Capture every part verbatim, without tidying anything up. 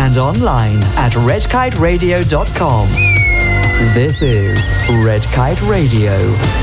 and online at red kite radio dot com. This is Red Kite Radio.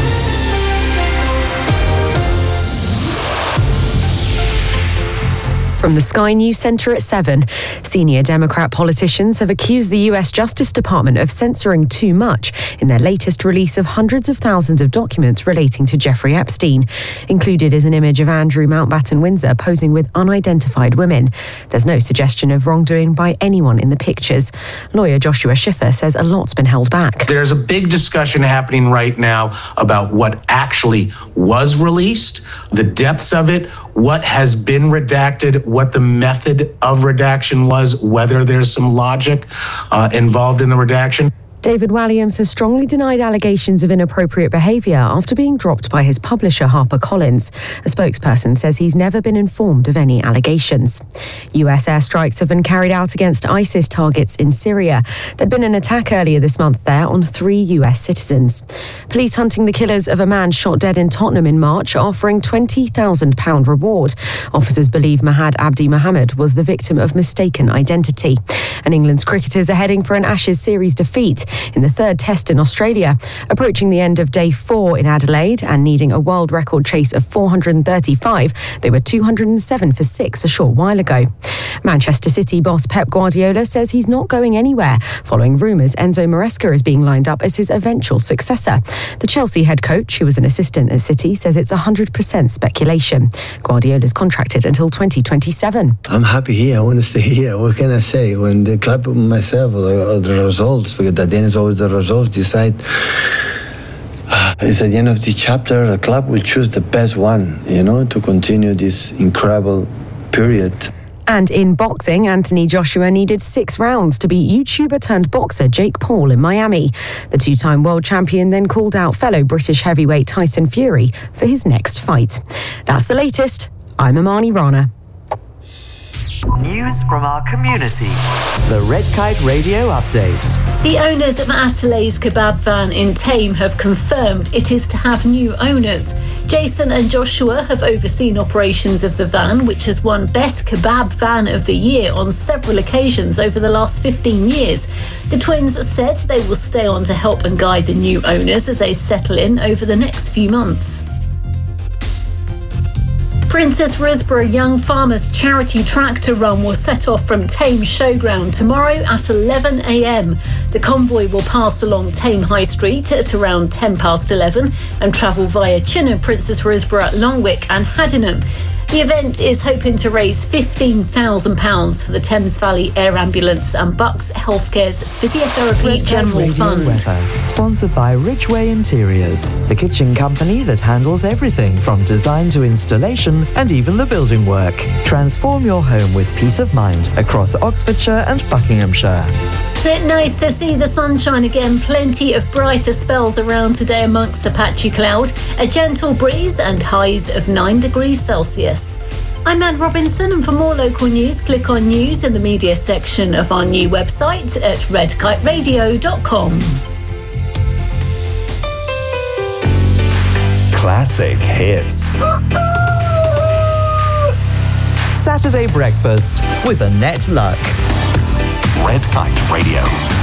From the Sky News Centre at seven, senior Democrat politicians have accused the U S Justice Department of censoring too much in their latest release of hundreds of thousands of documents relating to Jeffrey Epstein. Included is an image of Andrew Mountbatten Windsor posing with unidentified women. There's no suggestion of wrongdoing by anyone in the pictures. Lawyer Joshua Schiffer says a lot's been held back. There's a big discussion happening right now about what actually was released, the depths of it, what has been redacted, what the method of redaction was, whether there's some logic uh, involved in the redaction. David Walliams has strongly denied allegations of inappropriate behaviour after being dropped by his publisher HarperCollins. A spokesperson says he's never been informed of any allegations. U S airstrikes have been carried out against ISIS targets in Syria. There'd been an attack earlier this month there on three U S citizens. Police hunting the killers of a man shot dead in Tottenham in March are offering twenty thousand pounds reward. Officers believe Mahad Abdi Mohammed was the victim of mistaken identity. And England's cricketers are heading for an Ashes series defeat in the third test in Australia. Approaching the end of day four in Adelaide and needing a world record chase of four hundred thirty-five, they were two hundred seven for six a short while ago. Manchester City boss Pep Guardiola says he's not going anywhere, following rumours Enzo Maresca is being lined up as his eventual successor. The Chelsea head coach, who was an assistant at City, says it's one hundred percent speculation. Guardiola's contracted until twenty twenty-seven. I'm happy here. I want to stay here. What can I say? When the club myself or the, or the results, because at the end it's always the results decide. It's at the end of the chapter, the club will choose the best one, you know, to continue this incredible period. And in boxing, Anthony Joshua needed six rounds to beat YouTuber turned boxer Jake Paul in Miami. The two-time world champion then called out fellow British heavyweight Tyson Fury for his next fight. That's the latest. I'm Amani Rana. News from our community. The Red Kite Radio Update. The owners of Atalay's kebab van in Thame have confirmed it is to have new owners. Jason and Joshua have overseen operations of the van, which has won Best Kebab Van of the Year on several occasions over the last fifteen years. The twins said they will stay on to help and guide the new owners as they settle in over the next few months. Princess Risborough Young Farmers Charity Tractor Run will set off from Thame Showground tomorrow at eleven a.m. The convoy will pass along Thame High Street at around ten past eleven and travel via Chinham, Princess Risborough, Longwick and Haddenham. The event is hoping to raise fifteen thousand pounds for the Thames Valley Air Ambulance and Bucks Healthcare's Physiotherapy Red General Radio Fund. Weather, sponsored by Ridgeway Interiors, the kitchen company that handles everything from design to installation and even the building work. Transform your home with peace of mind across Oxfordshire and Buckinghamshire. Bit nice to see the sunshine again. Plenty of brighter spells around today amongst the patchy cloud. A gentle breeze and highs of nine degrees Celsius. I'm Anne Robinson, and for more local news, click on news in the media section of our new website at red kite radio dot com. Classic hits. Saturday breakfast with Annette Luck. Red Kite Radio.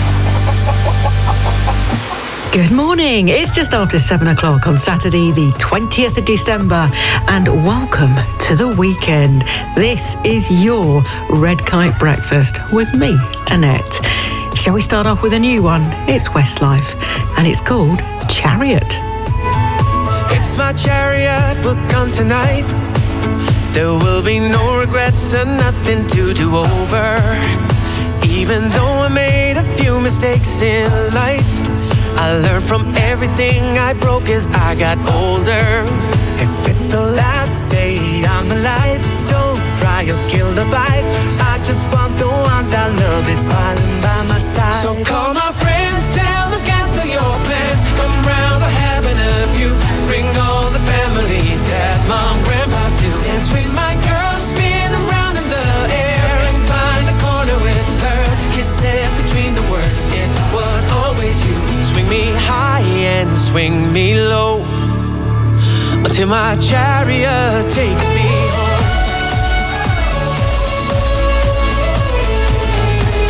Good morning. It's just after seven o'clock on Saturday, the twentieth of December, and welcome to the weekend. This is your Red Kite Breakfast with me, Annette. Shall we start off with a new one? It's Westlife, and it's called Chariot. If my chariot will come tonight, there will be no regrets and nothing to do over. Even though I made a few mistakes in life, I learned from everything I broke as I got older. If it's the last day I'm alive, don't try or kill the vibe. I just want the ones I love that's smiling by my side. So call my friends, tell them cancel your plans. Come round, we're having a few. Bring all the family, dad, mom, grandpa too. Dance with my girl, spin around in the air and find a corner with her. Kisses between the words, it was always you. Swing me high and swing me low, until my chariot takes me home.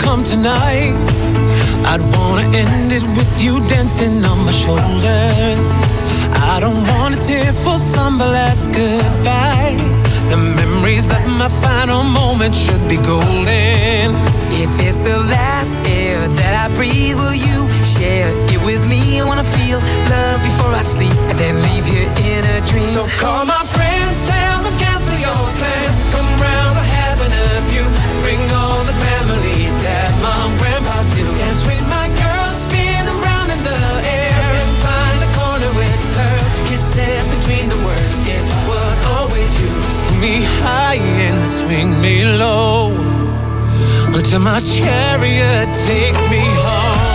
come tonight, I'd wanna end it with you dancing on my shoulders. I don't want a tearful somber last goodbye. The memories of my final moment should be golden. If it's the last air that I breathe, will you share it with me? I wanna feel love before I sleep and then leave you in a dream. So call my friends, tell them cancel your plans. Come round, we're having a few. Bring all the family, dad, mom, grandpa too. Dance with my girl, spin around in the air and find a corner with her. Kisses between the words, it was always you. Swing me high and swing me low, until my chariot takes me home.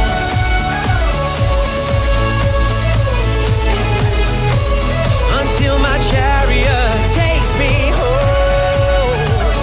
Until my chariot takes me home.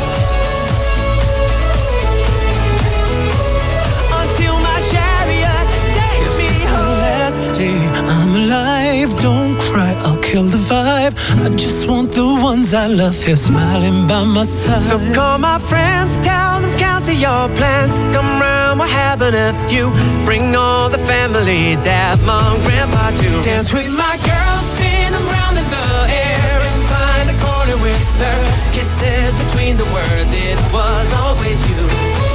Until my chariot takes me home. Last day I'm alive, don't cry, I'll kill the vibe. I just want the ones I love here smiling by my side. So call my friends, tell them cancel your plans. Come round, we're having a few. Bring all the family, dad, mom, grandpa too. Dance with my girl, spin around in the air and find a corner with her. Kisses between the words, it was always you.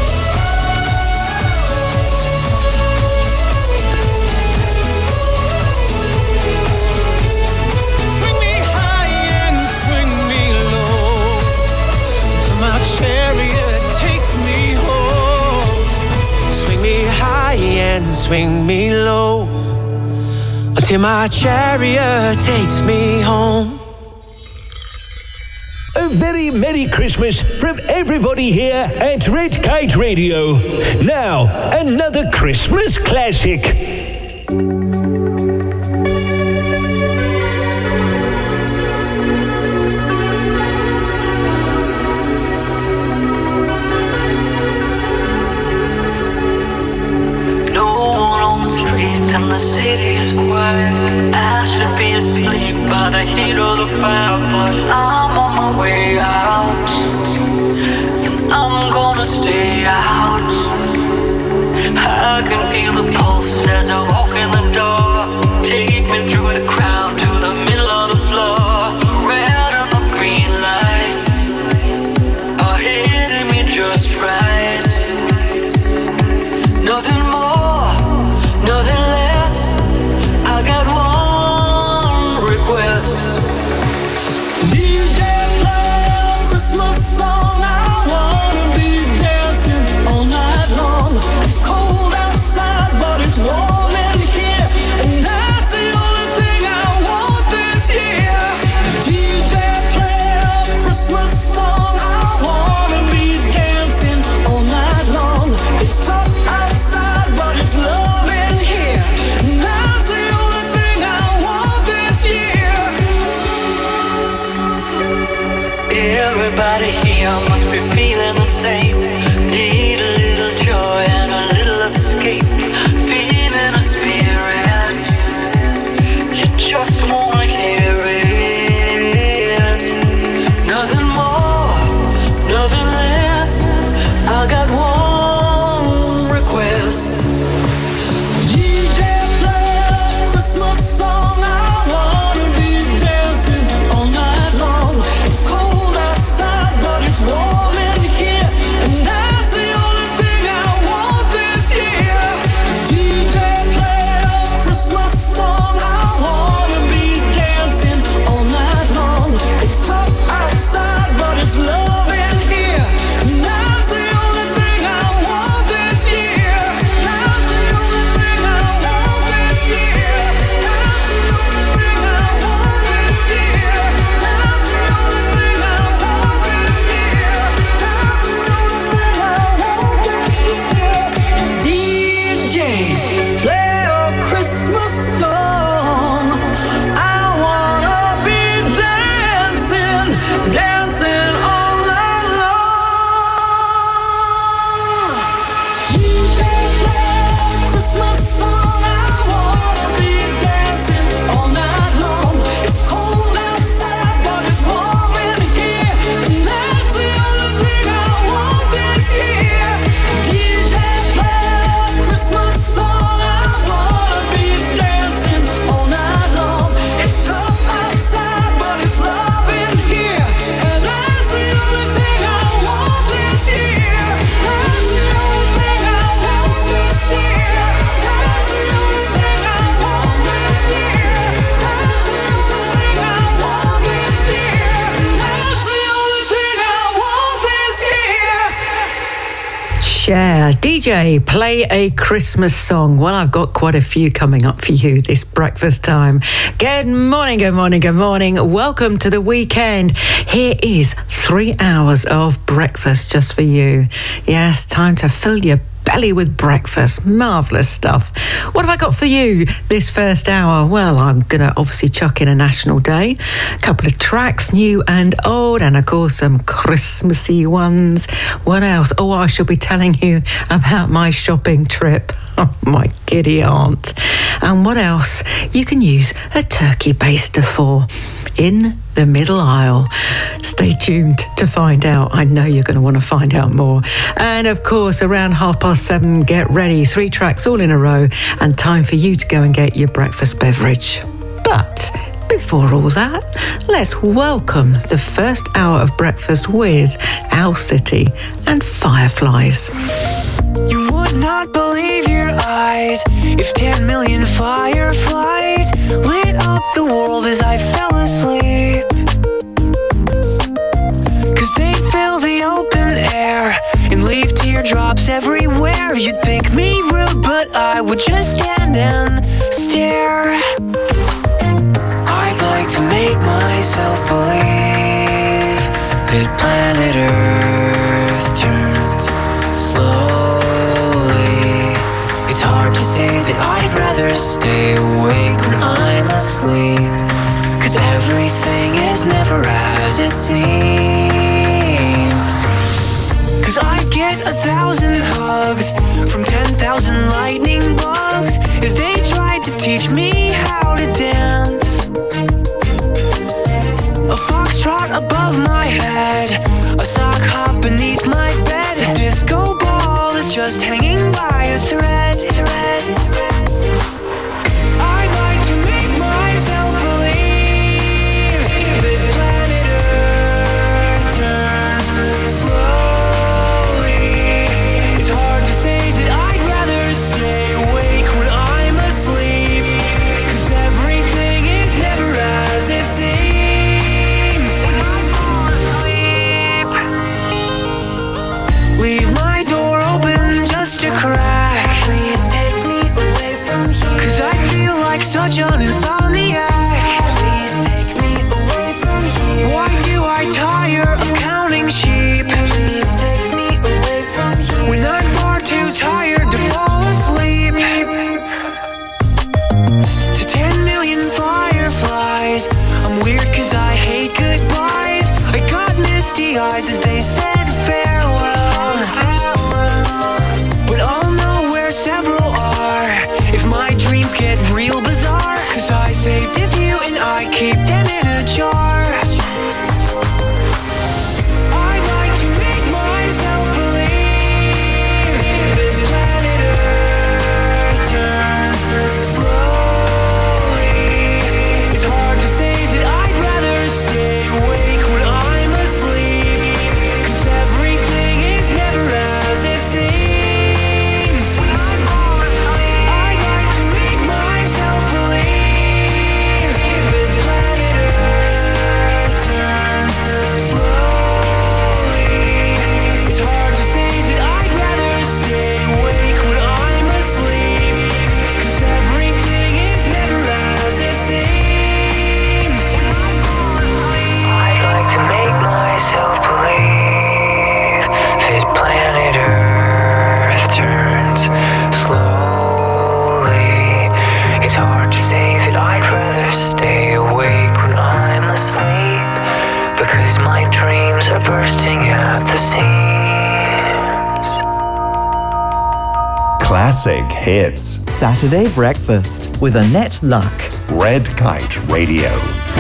Chariot takes me home. Swing me high and swing me low, until my chariot takes me home. A very Merry Christmas from everybody here at Red Kite Radio. Now, another Christmas classic. And the city is quiet. I should be asleep by the heat of the fire, but I'm on my way out, and I'm gonna stay out. I can feel the pulse as I walk in the door. Take me through the crowd to the middle of the floor. The red and the green lights are hitting me just right. Nothing more, nothing less. I got one request. D J, play a Christmas song. I wanna be dancing all night long. It's cold outside, but it's warm in here, and that's the only thing I want this year. D J, play a Christmas song. I wanna be dancing all night long. It's tough outside, but it's love in here, and that's the only thing I want this year. Everybody here must be feeling the same. Need a little joy and a little escape. Feeling a spirit, you just wanna hear it. Nothing more, nothing less. I got one request. D J, play a Christmas song. I wanna be dancing all night long. It's cold outside, but it's warm in here, and that's the only thing I want this year. D J, play a Christmas song. I wanna be dancing all night long. It's tough outside, but it's love in here, and that's the only thing I want this year. D J, play a Christmas song. Well, I've got quite a few coming up for you this breakfast time. Good morning, good morning, good morning. Welcome to the weekend. Here is three hours of breakfast just for you. Yes, time to fill your belly with breakfast. Marvellous stuff. What have I got for you this first hour? Well, I'm going to obviously chuck in a national day, a couple of tracks, new and old, and of course some Christmassy ones. What else? Oh, I shall be telling you about my shopping trip. Oh, my giddy aunt. And what else? You can use a turkey baster for in the middle aisle. Stay tuned to find out. I know you're going to want to find out more. And of course, around half past seven, get ready. Three tracks all in a row, and time for you to go and get your breakfast beverage. But before all that, let's welcome the first hour of breakfast with Owl City and Fireflies. You would not believe your eyes if ten million fireflies lit up the world as I fell asleep. Cause they fill the open air and leave teardrops everywhere. You'd think me rude, but I would just stand and stare. I'd like to make myself believe that planet Earth turns slowly. It's hard to say that I'd rather stay awake when I'm asleep, cause everything is never as it seems. Cause I get a thousand hugs from ten thousand lightning bugs as they tried to teach me how to dance. A foxtrot above my head, a sock hop beneath my bed, a disco ball is just hanging by a thread, thread, thread. I'd like to make myself believe that planet Earth turns slowly. It's hard to say that I'd rather stay awake when I'm asleep, cause everything is never as it seems. Leave my door open just a crack. Please take me away from here, cause I feel like such an insomniac. Please take me away from here. Why do I tire of counting sheep? Please take me away from here, when I'm far too tired to fall asleep. To ten million fireflies, I'm weird cause I hate goodbyes. I got misty eyes as they said farewell, but I'll know where several are if my dreams get real bizarre, cause I saved a few and I keep them in a jar. I'd like to make myself believe that planet Earth turns slowly. It's hard to say that I'd rather stay awake when I'm asleep, cause everything is never as it seems. I'd like to make myself believe that planet Earth turns slowly. It's hard to say that I'd rather stay awake when I'm asleep, cause everything is never as it seems. I'd like to make myself believe that planet Earth turns slowly. It's hard to say that I'd rather stay awake when I'm asleep, because my dreams are bursting at the seams. Classic hits. Saturday breakfast with Annette Luck. Red Kite Radio.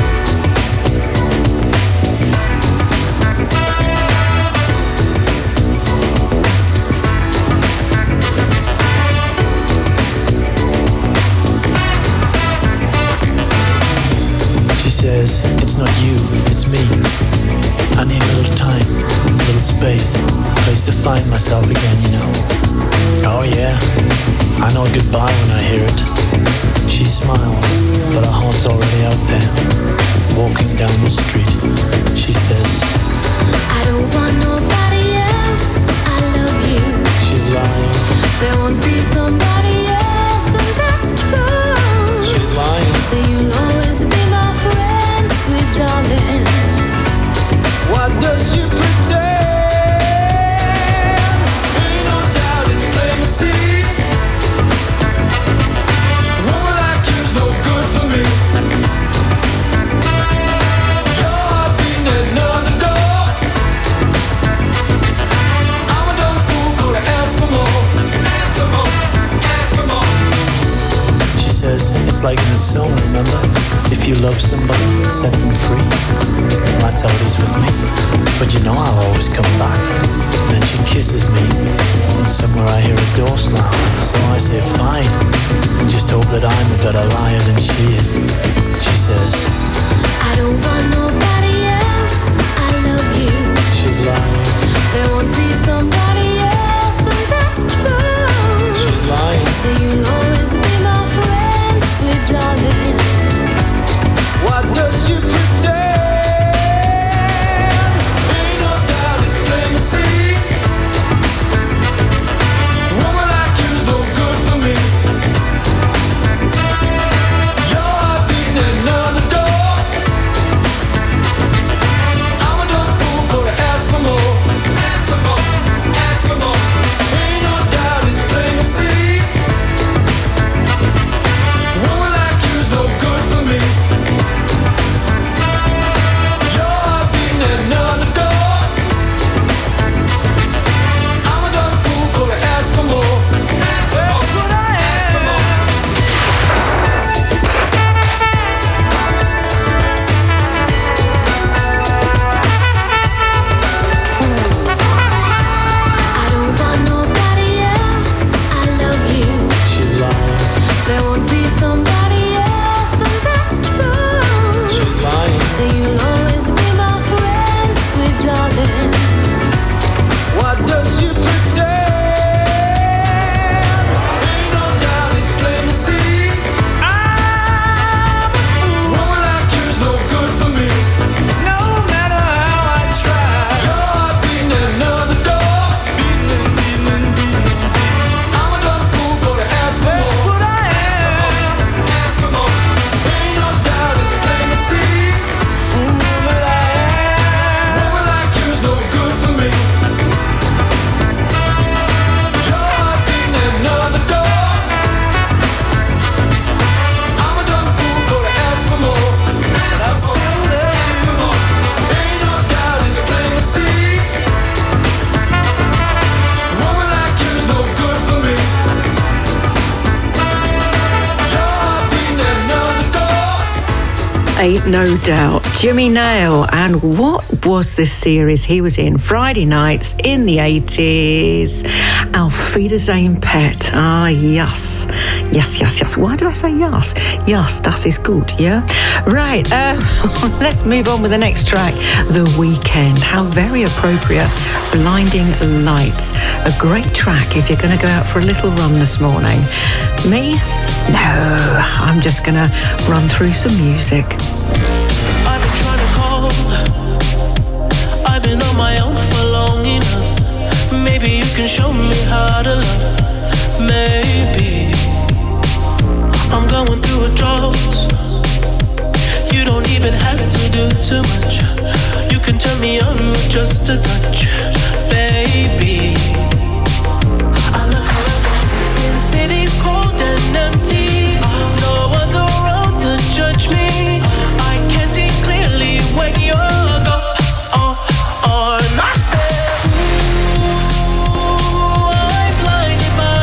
She says, it's not you, it's me. I need a little time, a little space, a place to find myself again, you know. Oh yeah, I know goodbye when I hear it. She smiles, but her heart's already out there. Walking down the street, she says, I don't want nobody else, I love you. She's lying. be somebody else, and that's true. She's lying. Say you'll always be my friend, sweet darling. Why does she pretend? Ain't no doubt it's plain to see. A woman like you's no good for me. Your heart beating at another door. I'm a dumb fool for to ask for more. Ask for more, ask for more. She says it's like in the song, remember? If you love somebody, set them free. Well, that's how it is with me. But you know I'll always come back. And then she kisses me, and somewhere I hear a door slam. So I say fine, and just hope that I'm a better liar than she is. She says, I don't want nobody else, I love you. She's lying. There won't be somebody else, and that's true. She's lying. Say you'll always be my friend, sweet darling. Why does she pretend? Ain't no doubt it's plain to see. A woman like you's no good for me. Your heart beating at another door. I'm a dumb fool for to ask for more. Ask for more, ask for more. Ain't no doubt it's plain to see. A woman like you's no good for me. Your heart beating at another door. I'm a dumb fool for to ask for more. Ask for more, ask for more. I don't want nobody else, I love you. She's lying. There won't be somebody else, and that's true. She's lying. Say you'll always be my friend, sweet darling. Why does she pretend? Ain't no doubt it's plain to see. I'm a fool. A woman like you's no good for me. No matter how I try. Your heart beating at another door. Beating, beating, beating. I'm a dumb fool for to ask for more. That's what I am. Ask for more. Ain't no doubt it's plain to see. Fool that I am. A woman like you's no good for me. Your heart beating at another door. I'm a dumb fool for to ask for more. But I still love you more. Ain't no doubt it's plain to see. A woman like you's no good for me. Your heart beating at another door. Ain't no doubt. Jimmy Nail. And what was this series he was in? Friday nights in the eighties. Auf Wiedersehen, Pet. Ah, yes. Yes, yes, yes. Why did I say yes? Yes, das ist gut, yeah? Right, uh, let's move on with the next track. The Weekend. How very appropriate. Blinding Lights. A great track if you're going to go out for a little run this morning. Me? No, I'm just going to run through some music. I've been trying to call. I've been on my own for long enough. Maybe you can show me how to love. Maybe I'm going through a drought. You don't even have to do too much. You can turn me on with just a touch, baby. I look around, see the city's cold and empty. No one's around to judge me. I can see clearly when you're gone. Oh, oh, and I said, ooh, I'm blinded by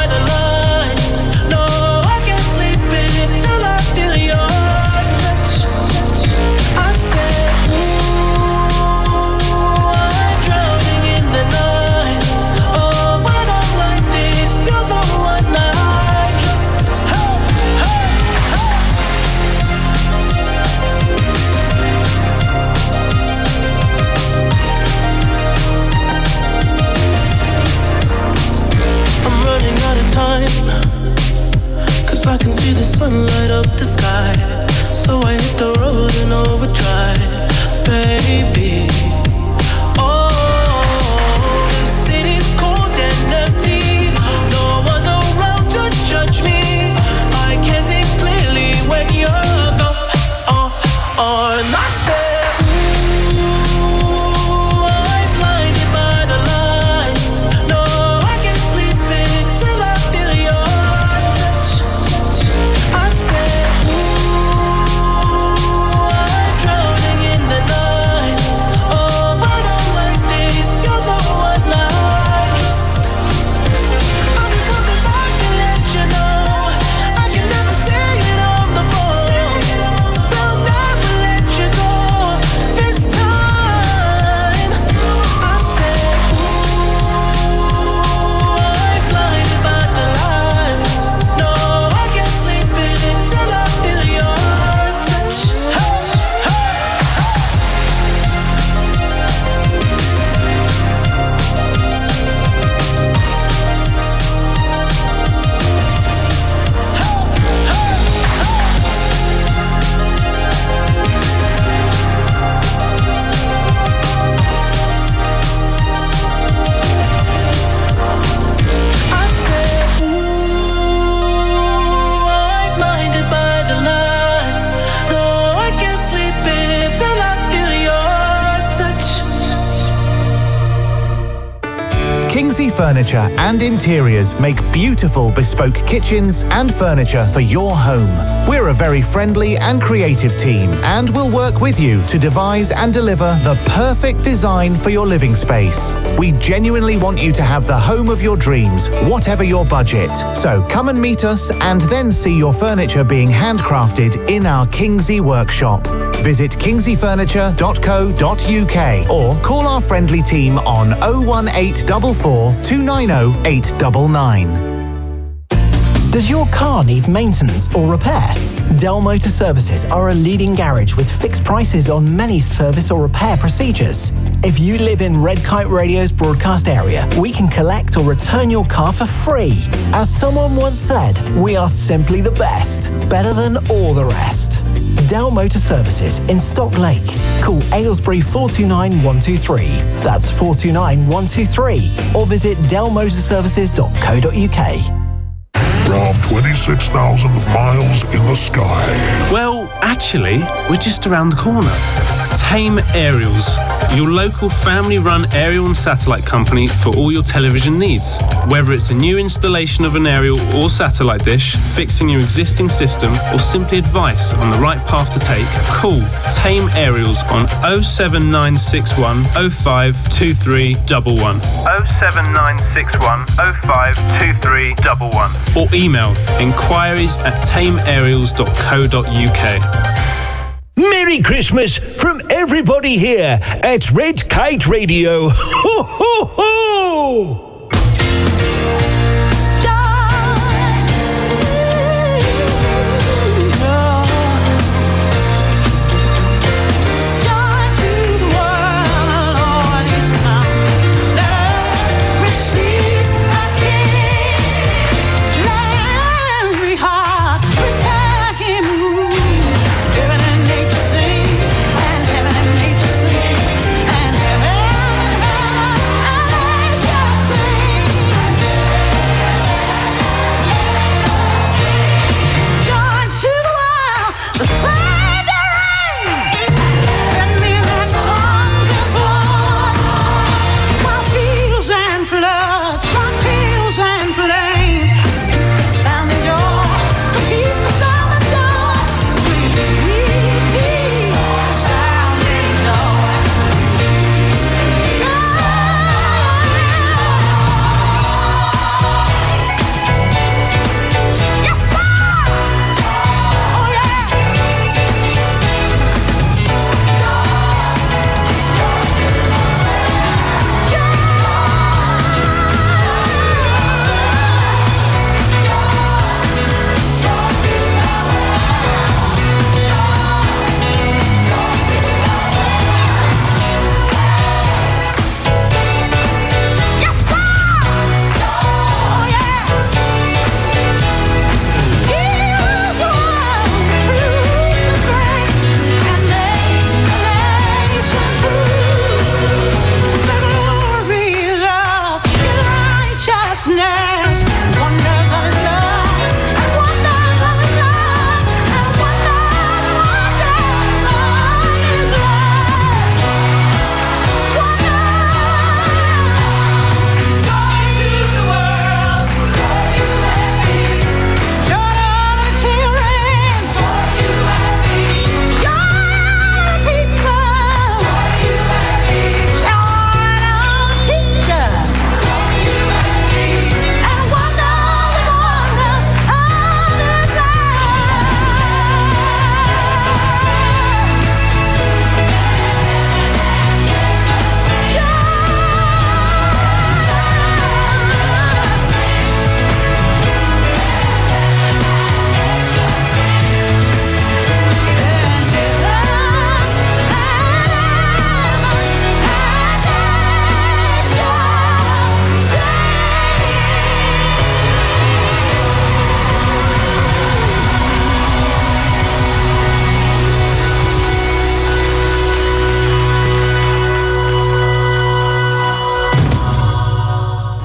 Furniture and Interiors make beautiful bespoke kitchens and furniture for your home. We're a very friendly and creative team and we'll work with you to devise and deliver the perfect design for your living space. We genuinely want you to have the home of your dreams, whatever your budget. So come and meet us and then see your furniture being handcrafted in our Kingsey workshop. Visit kingsey furniture dot co dot uk or call our friendly team on oh one eight four four, two nine oh, eight nine nine. Does your car need maintenance or repair? Dell Motor Services are a leading garage with fixed prices on many service or repair procedures. If you live in Red Kite Radio's broadcast area, we can collect or return your car for free. As someone once said, we are simply the best, better than all the rest. Dell Motor Services in Stock Lake. Call Aylesbury four two nine, one two three. That's four two nine, one two three. Or visit dell motor services dot co dot uk. From twenty-six thousand miles in the sky. Well, actually, we're just around the corner. Tame Aerials, your local family-run aerial and satellite company for all your television needs. Whether it's a new installation of an aerial or satellite dish, fixing your existing system, or simply advice on the right path to take, call Tame Aerials on oh seven nine six one, oh five two three one one. oh seven nine six one, oh five two three one one. Or email inquiries at tame aerials dot co dot uk. Merry Christmas from everybody here at Red Kite Radio. Ho, ho, ho! Just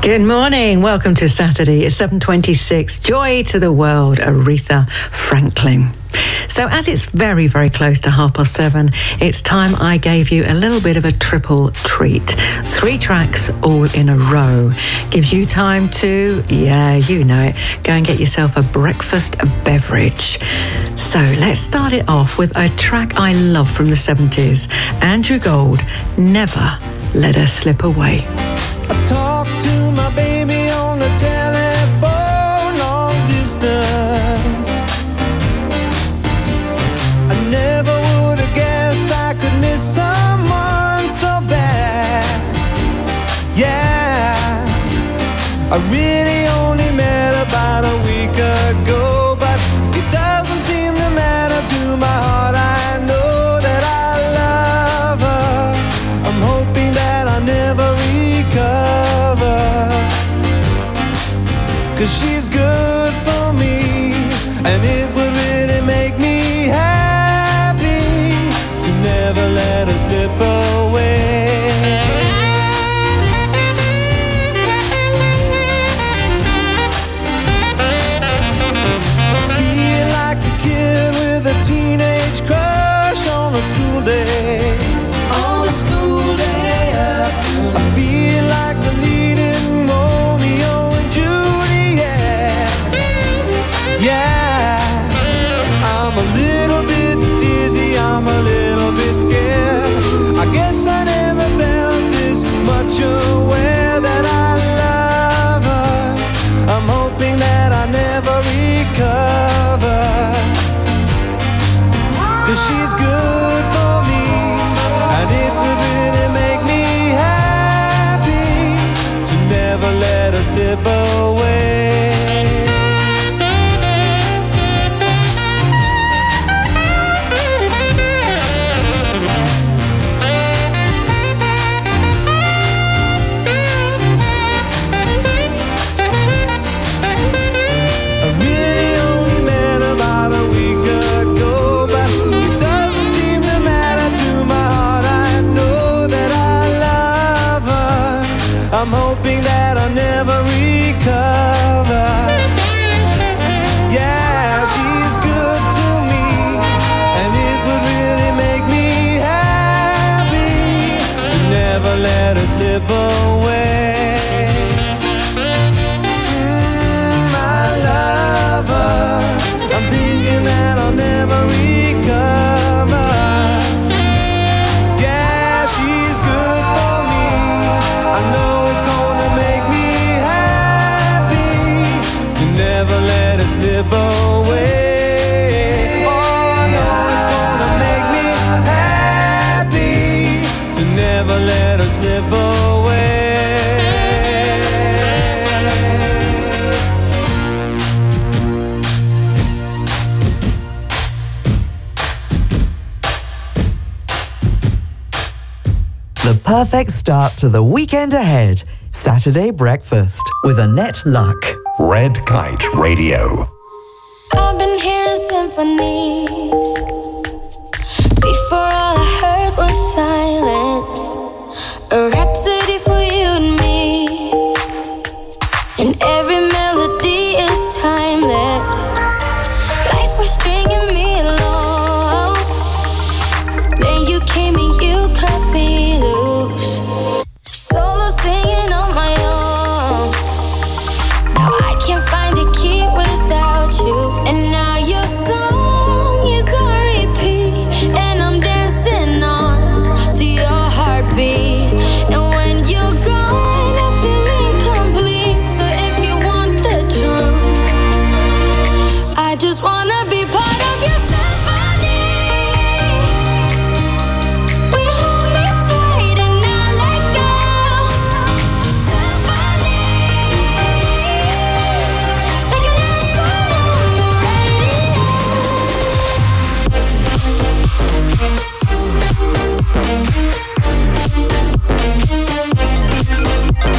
Good morning. Welcome to Saturday. It's seven twenty-six. Joy to the world, Aretha Franklin. So as it's very, very close to half past seven, it's time I gave you a little bit of a triple treat. Three tracks all in a row. Gives you time to, yeah, you know it, go and get yourself a breakfast beverage. So let's start it off with a track I love from the seventies. Andrew Gold, Never Let Her Slip Away. I talk to my baby on the telephone, long distance. I never would have guessed I could miss someone so bad. Yeah, I really only met about a week ago, but it doesn't seem to matter to my heart. I know that I love her. I'm hoping that I never recover, 'cause she's good for me, and it would really make me happy to never let her slip away. I feel like a kid with a teenage crush on a school day. On a school day after. I feel like the leading Romeo and Juliet. Yeah, I'm a little bit dizzy, I'm a little bit scared. I guess I never felt this much aware that I love her. I'm hoping that I never recover, 'cause she's good for me, and it would really make me happy to never let her slip away. I'm hoping that I'll never recover. Yeah, she's good to me, and it would really make me happy to never let her slip away. Mm, I love her. I'm thinking that I'll never recover. Yeah, she's good for me. I know never let it slip away. Oh, I know it's gonna make me happy to never let her slip away. The perfect start to the weekend ahead. Saturday breakfast with Annette Luck. Red Kite Radio. I've been hearing symphonies. Before all I heard was silence. A rhapsody for you and me. And every melody is timeless. Life was stringing me along. Then you came and you cut me loose. Solo singing on my own. Now I can't find a key without you. And now your song is on repeat, and I'm dancing on to your heartbeat. And when you're gone, I feel incomplete. So if you want the truth, I just wanna be part of your symphony. We hold me tight and not let go. Symphony, like a love song on the radio.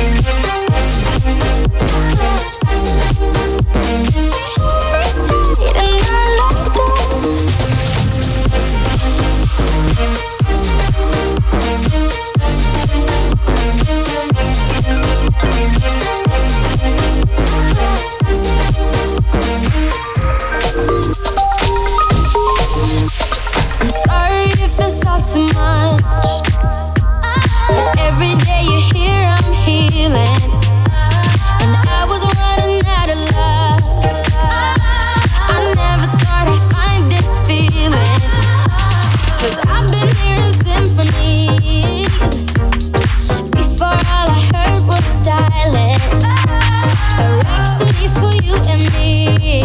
Hold me tight me.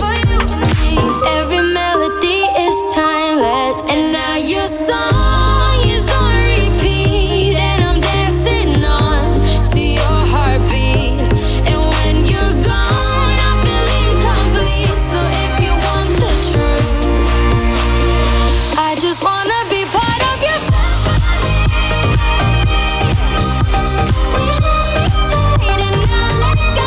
Every melody is timeless, and now your song is on repeat, and I'm dancing on to your heartbeat. And when you're gone, I feel incomplete. So if you want the truth, I just wanna be part of your symphony. We hold me tight and not let go.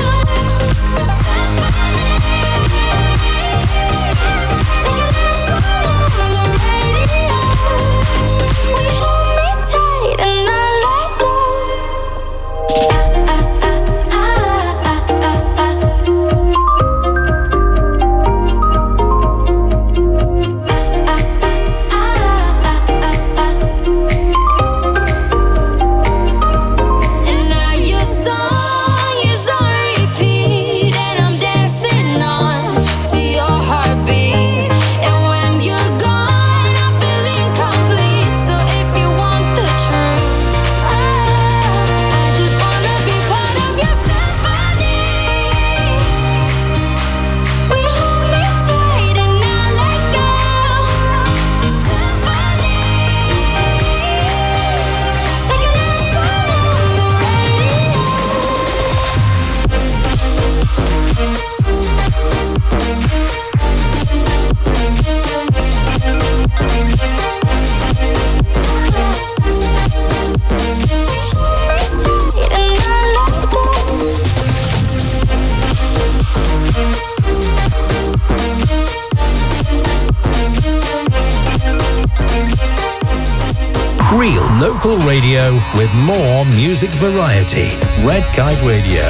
Real local radio with more music variety. Red Kite Radio.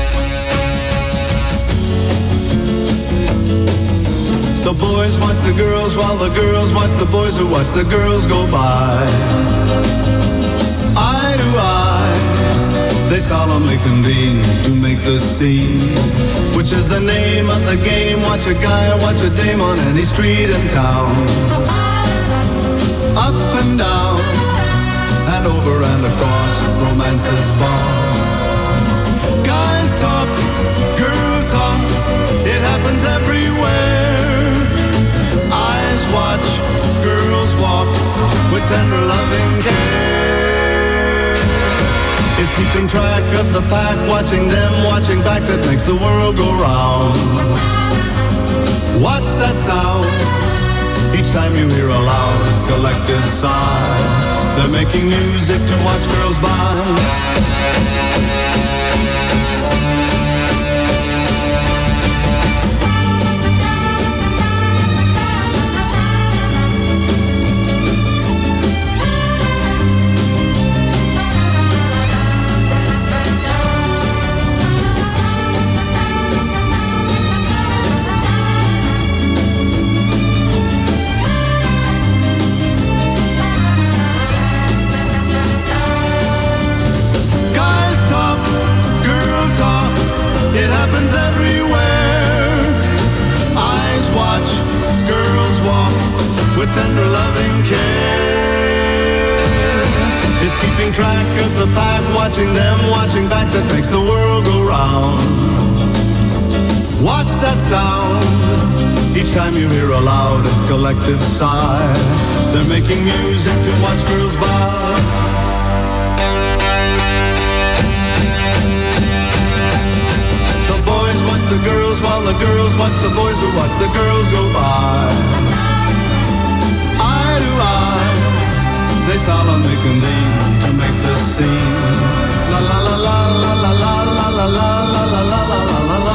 The boys watch the girls while the girls watch the boys who watch the girls go by. Eye to eye, they solemnly convene to make the scene, which is the name of the game. Watch a guy, watch a dame on any street in town. Up and down, and over and across, romance's boss. Guys talk, girl talk, it happens everywhere. Eyes watch, girls walk, with tender loving care. It's keeping track of the pack, watching them, watching back, that makes the world go round. What's that sound? Each time you hear a loud collective sigh. They're making music to watch girls by. It happens everywhere. Eyes watch, girls walk, with tender loving care. It's keeping track of the pack, watching them, watching back, that makes the world go round. What's that sound? Each time you hear a loud collective sigh. They're making music to watch girls by. Watch the girls while the girls watch the boys who watch the girls go by. Eye to eye, they solemnly convene to make the scene. La la la la la la la la la la la la la la la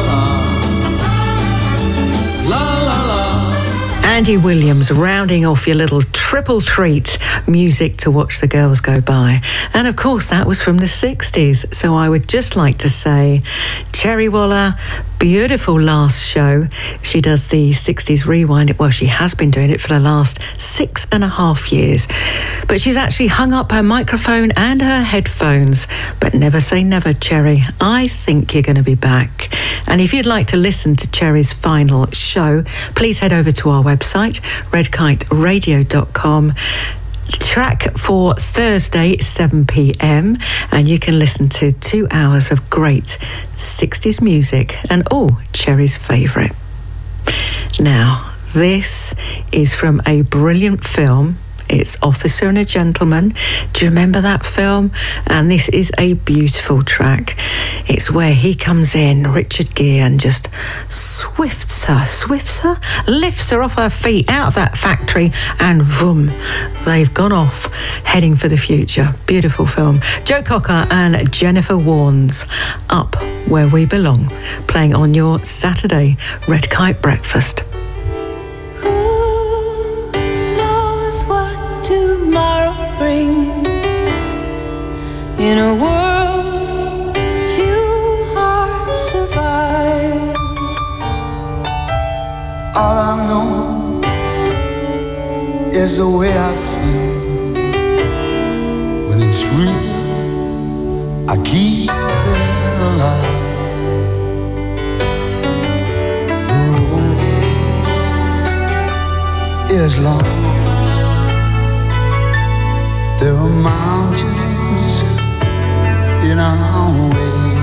la la la la. Andy Williams rounding off your little triple treat, music to watch the girls go by. And of course that was from the sixties, so I would just like to say Cherry Waller, beautiful last show. She does the sixties rewind. Well, she has been doing it for the last six and a half years. But she's actually hung up her microphone and her headphones. But never say never, Cherry. I think you're going to be back. And if you'd like to listen to Cherry's final show, please head over to our website, red kite radio dot com. Track for Thursday, seven p.m, and you can listen to two hours of great sixties music and all Cherry's favourite. Now, this is from a brilliant film. It's Officer and a Gentleman. Do you remember that film? And this is a beautiful track. It's where he comes in, Richard Gere, and just swifts her, swifts her, lifts her off her feet out of that factory, and boom, they've gone off, heading for the future. Beautiful film. Joe Cocker and Jennifer Warnes, Up Where We Belong, playing on your Saturday Red Kite Breakfast. Tomorrow brings in a world few hearts survive. All I know is the way I feel when it's real. I keep it alive. The road is long. There are mountains in our way,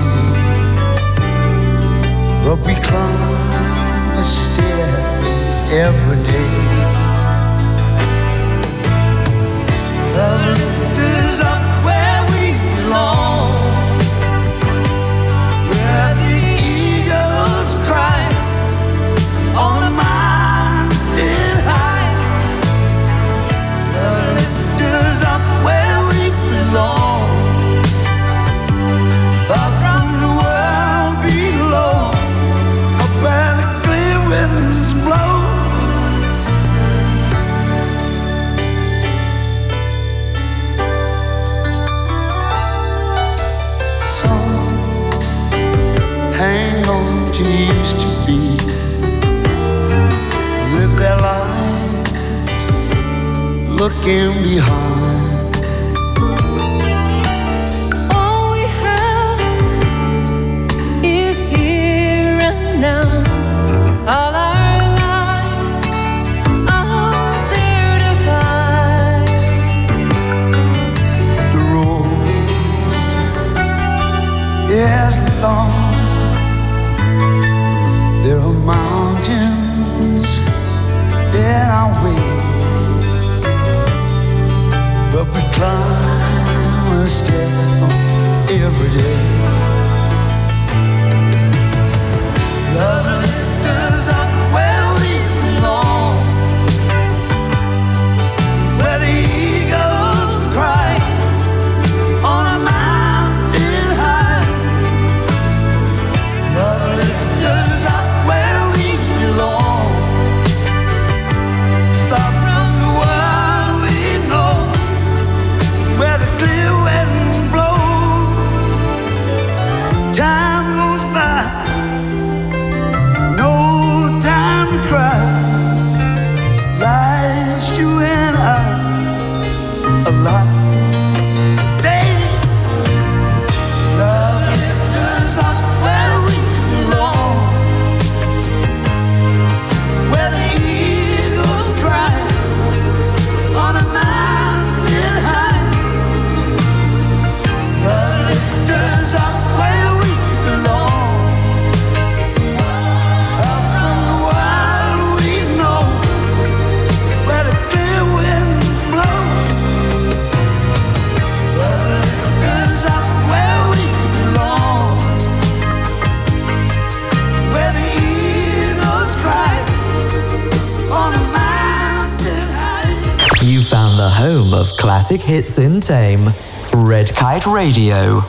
but we climb a stair every day. The lift is up where we belong, where the eagles cry on the mountain high. The lift is up where we belong, far from the world below, up where the clear winds blow. Some hang on to used to be, live their lives looking behind. All our lives are there to find. The road is long. There are mountains in our way, but we climb a step every day. Love lift us up where we belong, where the eagles cry on a mountain high. Love lift us up where we belong, far from the world we know, where the clear wind blows. Time goes by, cry, last you and I alive. Day, love lift us up where we belong, where the eagles cry on a mountain high. Love lift us up where we belong. You found the home of classic hits in Tame. Red Kite Radio.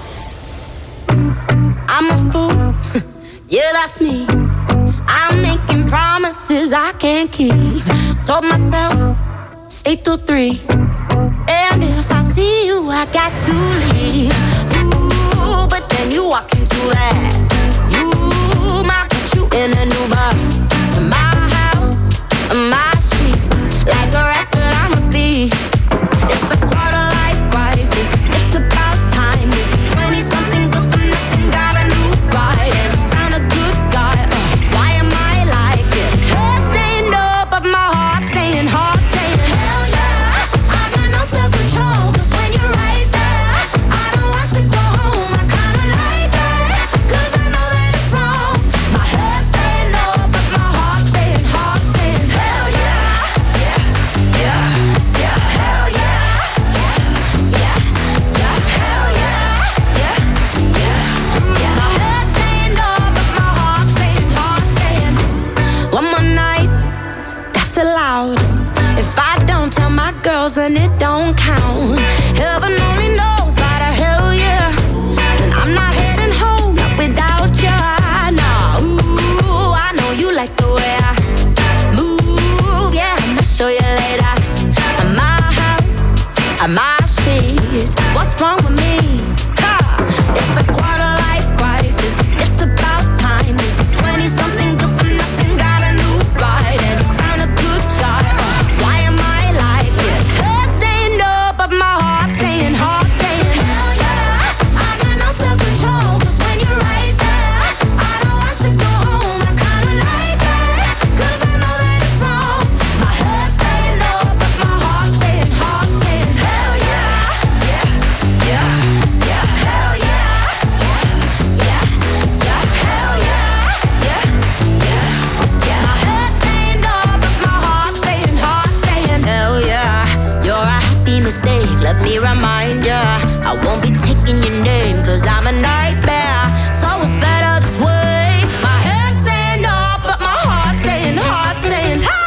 I'm a fool, yeah, that's me. I'm making promises I can't keep. Told myself, stay till three. And if I see you, I got to leave. Ooh, but then you walk into that. You might put you in a new bar. To my house, my sheets, like a record I'ma be. It's a quarter life crisis. It's about time. This twenty-something good for nothing got a new bride and found a good guy. Uh, why am I like it? Head saying no, but my heart saying, heart saying hell yeah. I got no say. and it don't count. Heaven only knows, but a hell yeah. And I'm not heading home, not without ya. Nah, ooh, I know you like the way I move, yeah, I'ma show you later. At my house, at my sheets, what's wrong with me? Ha! It's a quarter life crisis, it's about time. This twenty-something good for nothing, got a new ride and found a good guy. Uh, why am I like it? Head saying no, but my heart saying, heart saying hell yeah. I got no self-control, cause when you're right there, I don't want to go home. I kinda like that, cause I know that it's wrong. My head saying no, but my heart saying, heart saying hell yeah. Yeah, yeah, yeah, hell yeah. Yeah, yeah, yeah, hell yeah. Yeah, yeah, yeah. My head saying no, but my heart saying, heart saying hell yeah. You're a happy mistake, let me remind ya. I won't be taking your name, cause I'm a nightmare. So it's better this way. My head saying no, but my heart saying, heart saying hell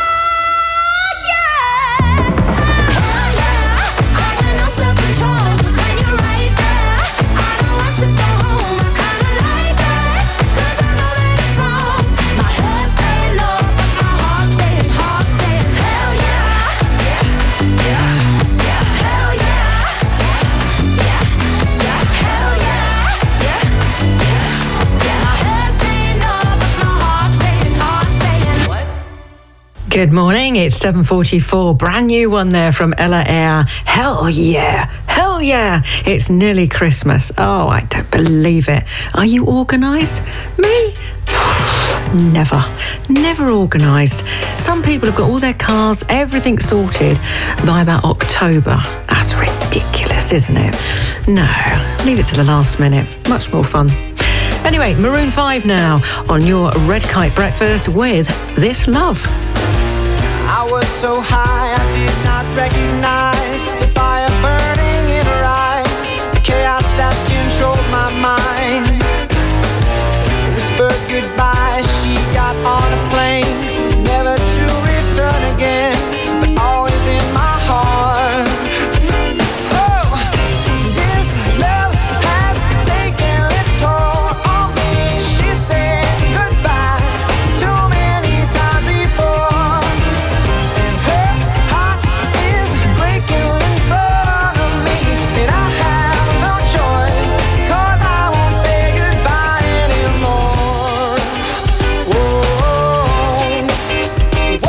yeah. Hell yeah. I got no self-control, cause when you're right there, I don't want to go home. I kinda like that, cause I know that it's wrong. My head saying no, but my heart saying, heart saying hell yeah. Yeah, yeah, yeah, hell yeah. Yeah, yeah, hell yeah. Yeah, yeah, yeah. My head saying no, but my heart saying, heart saying what? Good morning, it's seven forty-four. Brand new one there from Ella Eyre. Hell yeah, hell yeah. It's nearly Christmas. Oh, I don't believe it. Are you organised? Me? Never, never organised. Some people have got all their cars, everything sorted by about October. That's ridiculous, isn't it? No, leave it to the last minute. Much more fun. Anyway, Maroon five now on your Red Kite Breakfast with This Love. I was so high, I did not recognize the fire burning in her eyes, the chaos that controlled my mind. Whispered goodbye, she got on a plane, never to return again, but always in my heart. Oh, this love has taken its toll on me. She said goodbye too many times before. Her heart is breaking in front of me, and I have no choice, cause I won't say goodbye anymore. Whoa, whoa,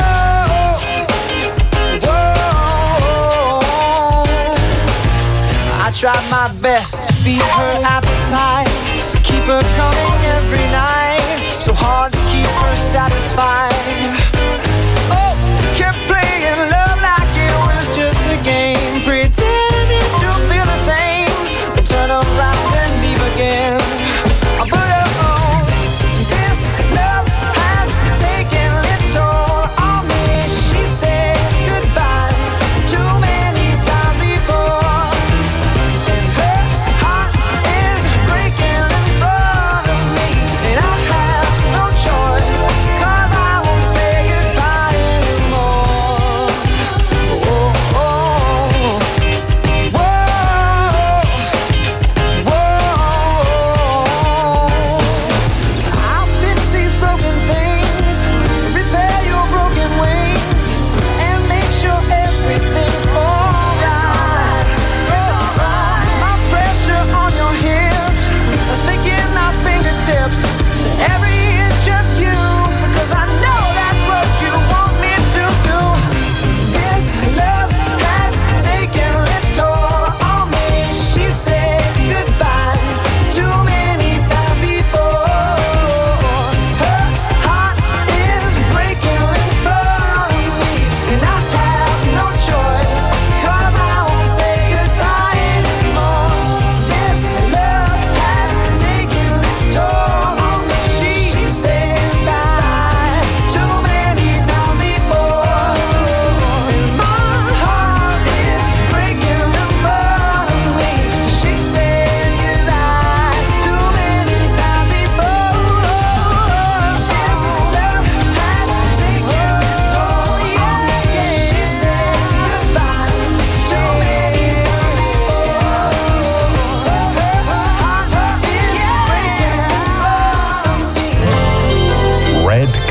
whoa. I tried my best to feed her appetite, keep her coming every night, so hard to keep her satisfied. Oh, kept playing love like it was just a game, pretending to feel the same, then turn around and leave again. But oh, this love has taken its toll on me. She said goodbye too many times before, and her heart is breaking in front of me, and I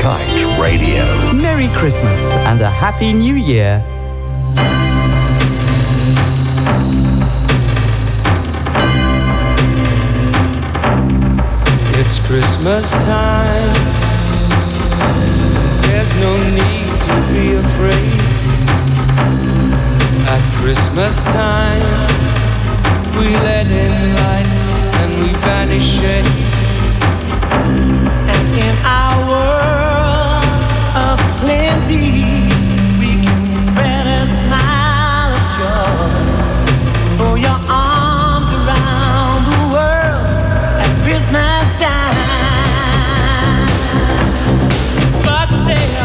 Kite Radio. Merry Christmas and a Happy New Year. It's Christmas time. There's no need to be afraid. At Christmas time, we let in light and we banish shade. And in our world of plenty, we can spread a smile of joy. Throw your arms around the world at Christmas time. But say a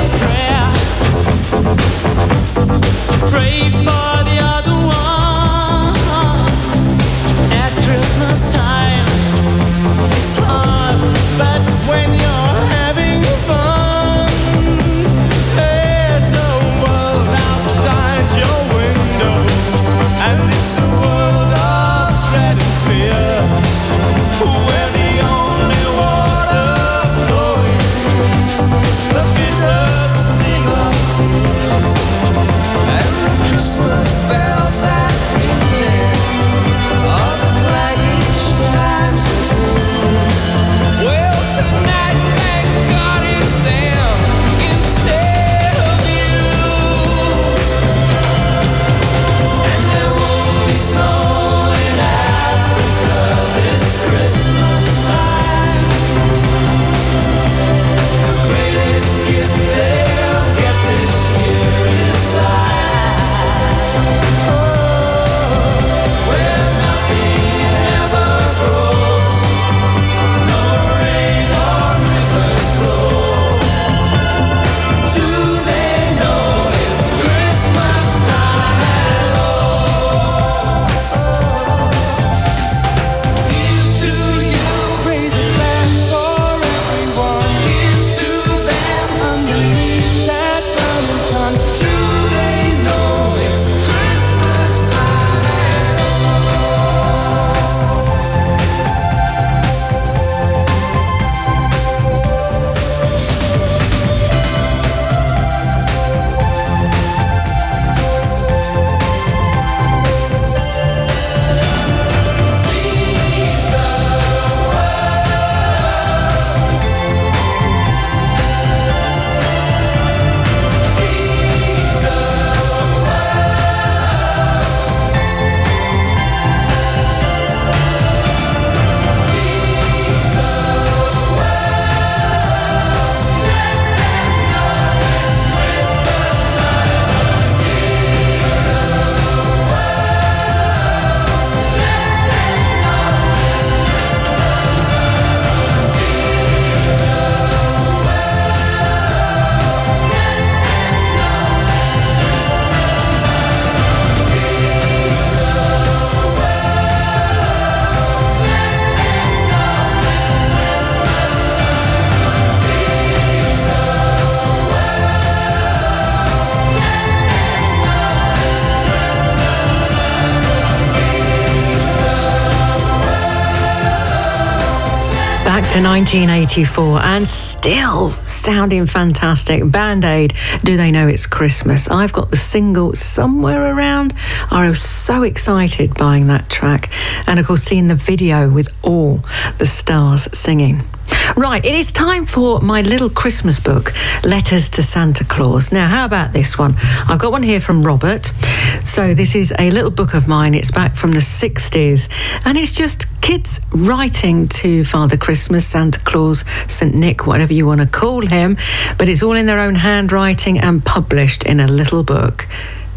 prayer, pray for the other ones. At Christmas time, it's hard, but when you're having fun, there's a world outside your window, and it's a world of dread and fear, where the only water flowing is the bitter sting of tears, and the Christmas bells that ring there are the clanging chimes of doom. Well, tonight, thank God it's them instead of you. And there won't be snow in Africa this Christmas time. The greatest gift they'll get this year is life. Oh, where nothing ever grows, no rain or rivers flow. Do they know it's Christmas time at all? Here's to you, raising glass for everyone. Here's to them underneath that burning sun. Do they know it's Christmas time at Back to nineteen eighty-four and still sounding fantastic. Band-Aid, Do They Know It's Christmas? I've got the single somewhere around. I was so excited buying that track. And of course seeing the video with all the stars singing. Right, it is time for my little Christmas book, Letters to Santa Claus. Now, how about this one? I've got one here from Robert. So this is a little book of mine. It's back from the sixties. And it's just kids writing to Father Christmas, Santa Claus, Saint Nick, whatever you want to call him. But it's all in their own handwriting and published in a little book.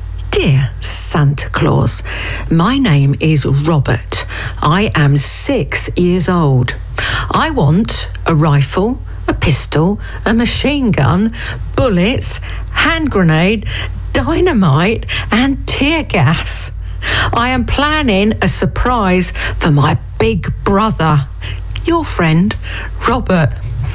Dear Santa Claus, my name is Robert. I am six years old. I want a rifle, a pistol, a machine gun, bullets, hand grenade, dynamite and tear gas. I am planning a surprise for my big brother. Your friend, Robert.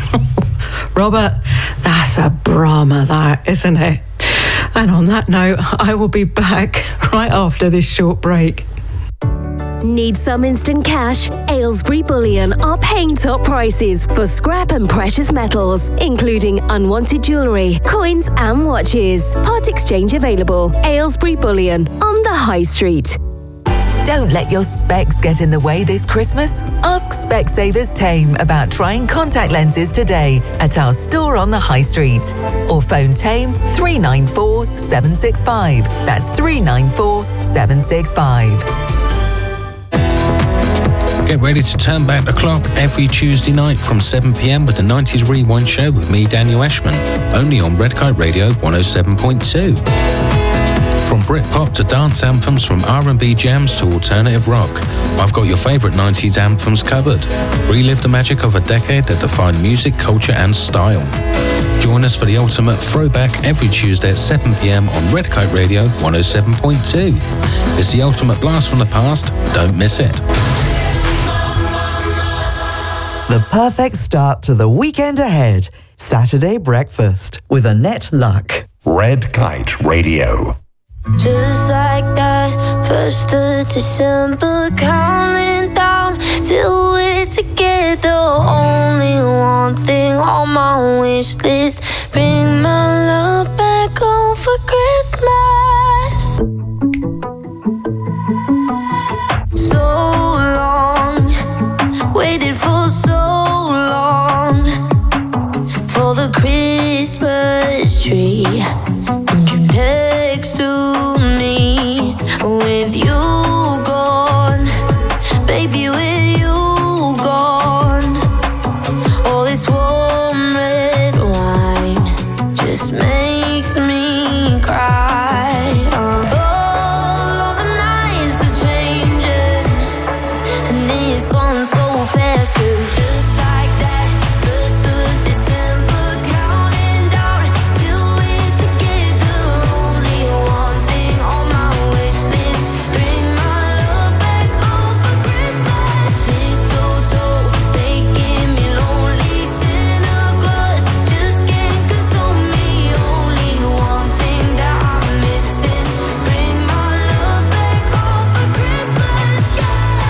Robert, that's a Brahma, that, isn't it? And on that note, I will be back right after this short break. Need some instant cash? Aylesbury Bullion are paying top prices for scrap and precious metals, including unwanted jewellery, coins and watches. Part exchange available. Aylesbury Bullion on the High Street. Don't let your specs get in the way this Christmas. Ask Specsavers Tame about trying contact lenses today at our store on the High Street. Or phone Tame three nine four, seven six five. That's three nine four, seven six five. Get ready to turn back the clock every Tuesday night from seven p.m. with the nineties Rewind Show with me, Daniel Ashman, only on Red Kite Radio one oh seven point two. From Britpop to dance anthems, from R and B jams to alternative rock, I've got your favourite nineties anthems covered. Relive the magic of a decade that defined music, culture and style. Join us for the ultimate throwback every Tuesday at seven p.m. on Red Kite Radio one oh seven point two. It's the ultimate blast from the past. Don't miss it. The perfect start to the weekend ahead. Saturday breakfast with Annette Luck. Red Kite Radio. Just like that, first of December, counting down till we're together. Only one thing on my wish list: bring my love back home for Christmas. So long, waited for so long for the Christmas tree, and you next to me. With you gone, baby, with you gone, all this warm red wine just makes me cry. All of the nights are changing, and it's gone so fast. 'Cause just like that, first of December, counting down till we're together. Only one thing on my wish list: bring my love back home for Christmas. Mistletoe, making me lonely. Santa Claus just can't console me. Only one thing that I'm missing: bring my love back home for Christmas. Yeah.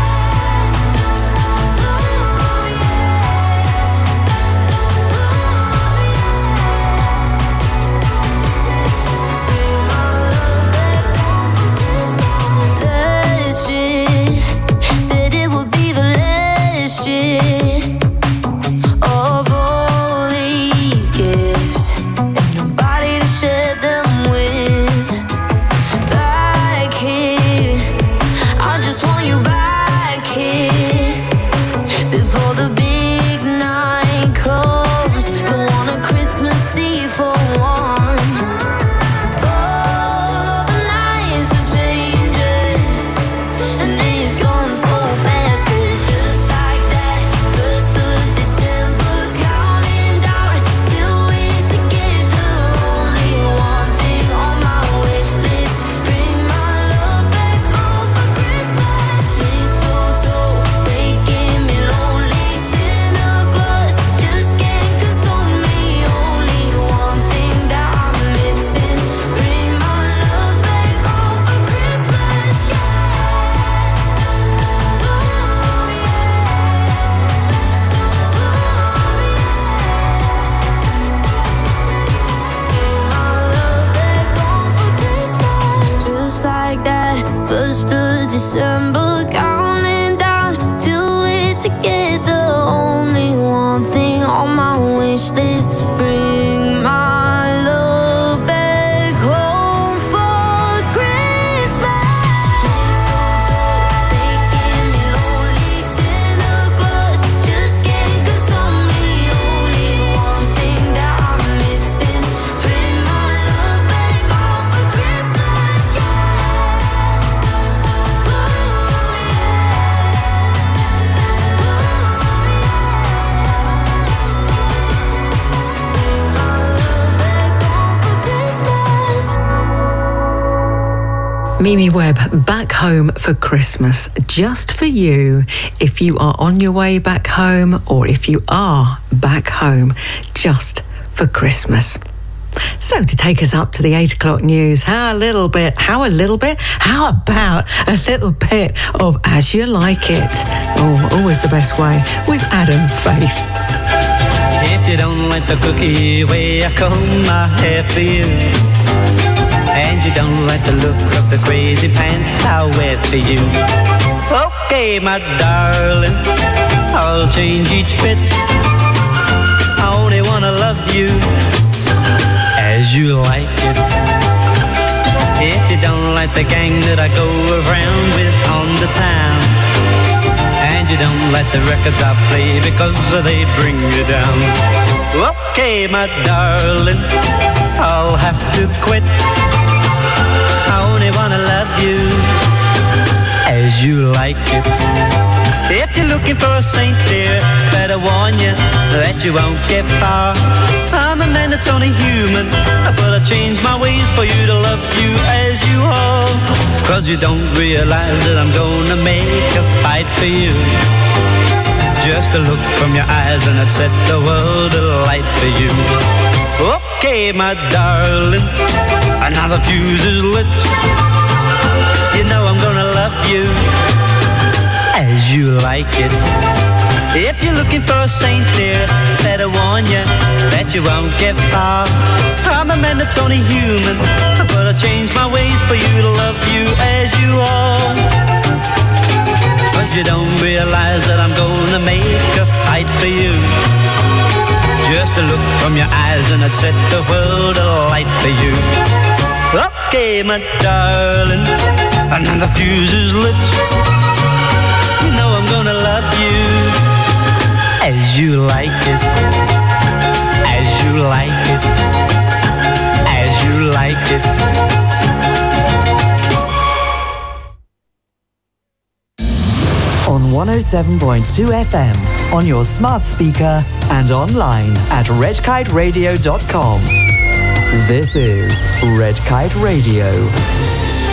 Last year, said it would be the last year of all these gifts, and nobody to share them with. Back here, I just want you back here before the big night comes. Don't want a Christmas Eve for one. All the nights are changing, and it's gone so fast. 'Cause just like that, first of December, counting down till we're together. Only one thing on my wish list: bring my love back home for Christmas. Mistletoe, making me lonely. Santa Claus just can't console me. Only one thing that I'm missing: bring my love back home for Christmas. Yeah. Just like that, first of December, counting down till we're together. Only one thing on my wish list: bring my love back home for Christmas. Making me lonely. Santa Claus just can't console me. Only one thing that I'm missing: bring my love back home for Christmas. Yeah. Mimi Webb, Back Home for Christmas, just for you. If you are on your way back home, or if you are back home just for Christmas. So to take us up to the eight o'clock news, how a little bit, how a little bit, how about a little bit of As You Like It? Oh, always the best way with Adam Faith. If you don't like the cookie way I comb my hair for you, and you don't like the look of the crazy pants I wear for you, okay, my darling, I'll change each bit. I only wanna love you as you like it. If you don't like the gang that I go around with on the town, and you don't like the records I play because they bring you down, okay, my darling, I'll have to quit. I only wanna love you as you like it. If you're looking for a saint, dear, better warn you that you won't get far. I'm a man that's only human, but I change my ways for you to love you as you are. Cause you don't realize that I'm gonna make a fight for you. Just a look from your eyes and I'd set the world alight for you. Okay, my darling, another fuse is lit. You know I'm gonna love you as you like it. If you're looking for a saint, dear, better warn you that you won't get far. I'm a man that's only human, but I change my ways for you to love you as you are. Cause you don't realize that I'm gonna make a fight for you. Just a look from your eyes and I'd set the world alight for you. Okay, my darling, another fuse is lit. You know I'm gonna love you as you like it, as you like it, as you like it. On one oh seven point two F M, on your smart speaker and online at red kite radio dot com. This is Red Kite Radio.